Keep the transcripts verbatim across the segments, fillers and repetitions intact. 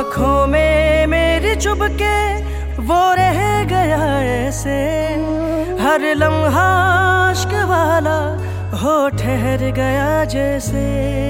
आँखों में मेरी चुभके वो रह गया ऐसे, हर लम्हा इश्क वाला हो ठहर गया जैसे।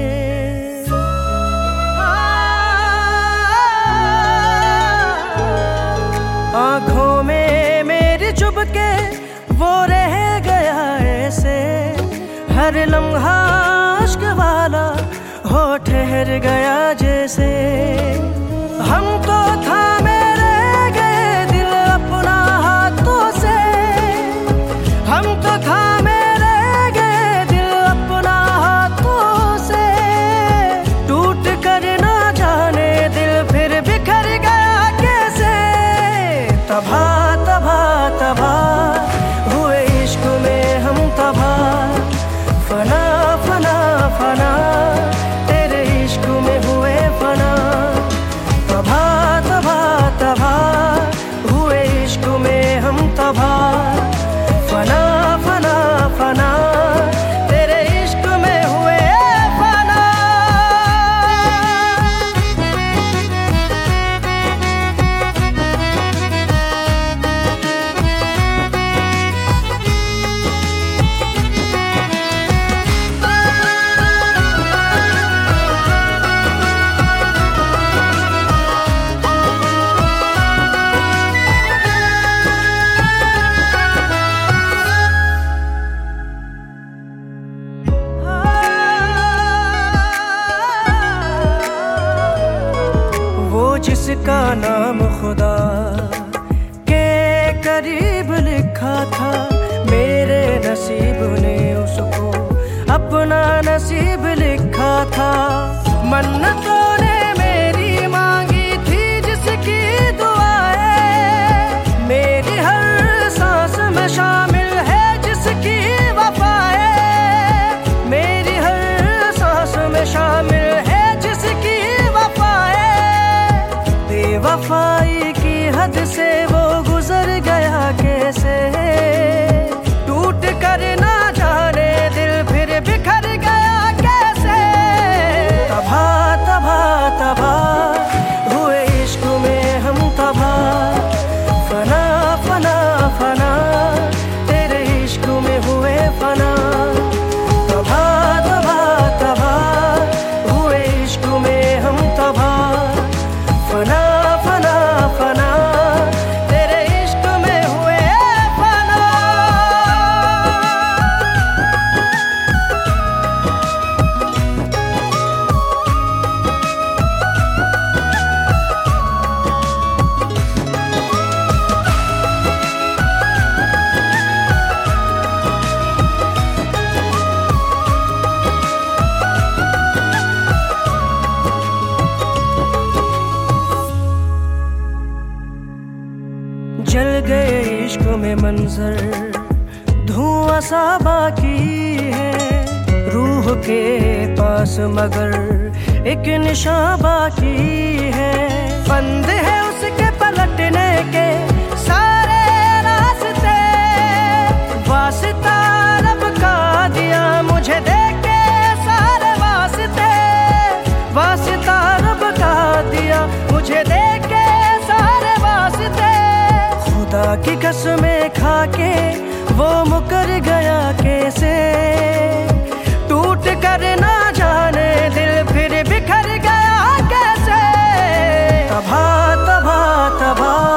आँखों में मेरी चुभके वो रह गया ऐसे, हर लम्हा इश्क वाला हो ठहर गया जैसे। हमको थामे रह गए दिल अपना हाथों से, हमको थामे रह गए दिल अपना हाथों से। टूट कर ना जाने दिल फिर बिखर गया कैसे। तबा तबा तबा हुए इश्क में हम तबा, फना फना फना तेरे इश्क में हुए फना। तबा तबा तबा हुए इश्क में हम तबा, फना फना फना तेरे इश्क में हुए फना। जिसका नाम खुदा के करीब लिखा था, मेरे नसीब ने उसको अपना नसीब लिखा था। मन्नतों ने मेरी मांगी थी जिसकी दुआएं, मेरी हर सांस में शामिल है जिसकी वफाएं, मेरी हर सांस में शामिल है जिसकी वफाएं। बेवफाई की हद से वो गुजर गया कैसे, टूट कर ना जाने दिल फिर बिखर गया कैसे। तबा तबा तबा हुए इश्क में हम तबा, फना फना फना तेरे इश्क में हुए फना। तबा तबा तबा हुए इश्क में हम तबा, फना फना फना तेरे इश्क में हुए फना। जल गए इश्क में मंजर, धुआं सा बाकी है रूह के पास मगर एक निशान बाकी है। बंद है उसके पलटने के सारे रास्ते, वास्ता रब का दिया मुझे देके सारे वास्ते, वास्ता रब का दिया मुझे देके सारे वास्ते। खुदा की कसमें खाके वो मुकर गया कैसे, टूट कर ना जाने दिल फिर बिखर गया कैसे। तबा तबा तबा